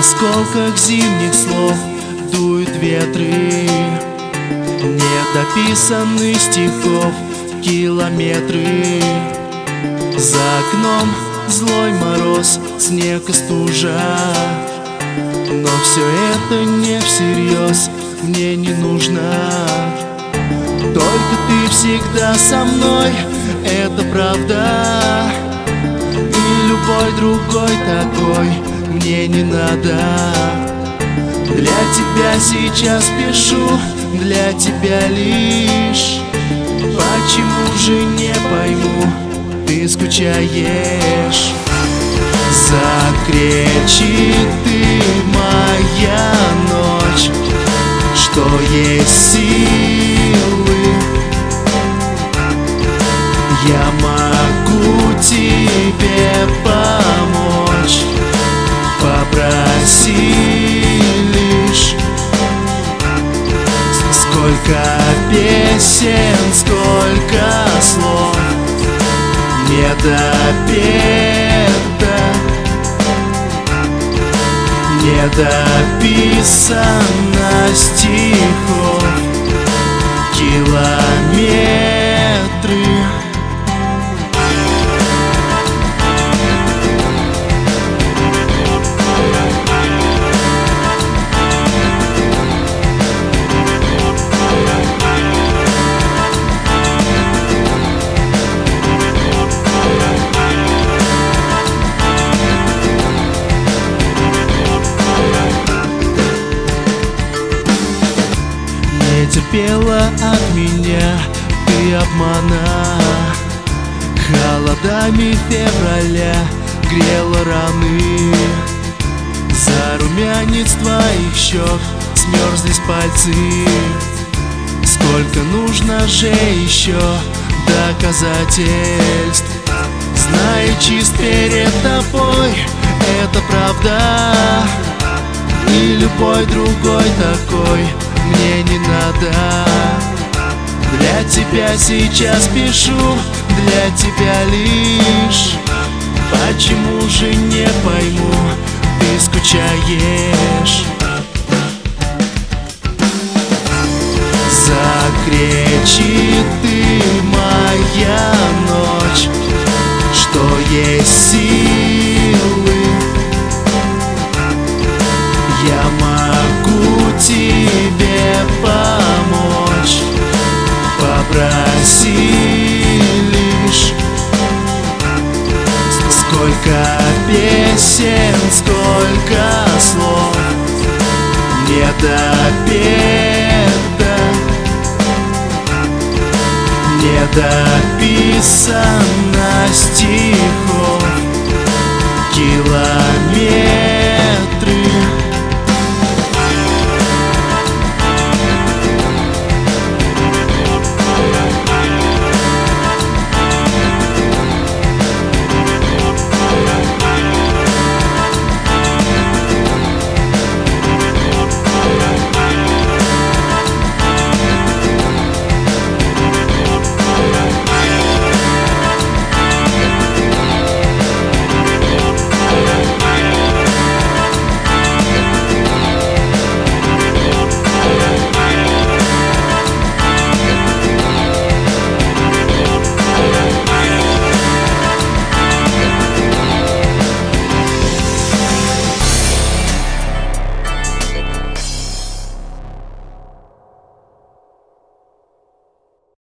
осколках зимних слов дуют ветры недописанных стихов, километры. За окном злой мороз, снег и стужа, но все это не всерьез, мне не нужно. Только ты всегда со мной, это правда. И любой другой такой мне не надо. Для тебя сейчас пишу, для тебя лишь. Почему же не пойму, ты скучаешь? Закричит ты, моя ночь, что есть силы. Я могу тебе помочь, попроси лишь. Сколько песен, сколько слов недопето, недописано стихов, километры. Терпела от меня ты обмана, холодами февраля грела раны. За румянец твоих щек смерзлись пальцы. Сколько нужно же еще доказательств? Знаю, чист перед тобой, это правда. И любой другой такой мне не надо. Для тебя сейчас пишу, для тебя лишь. Почему же не пойму, ты скучаешь? Закричит ты, моя ночь, что есть силы. Я могу тебе помочь, попроси лишь. Сколько песен, сколько слов недопето, недописано стихов, километры.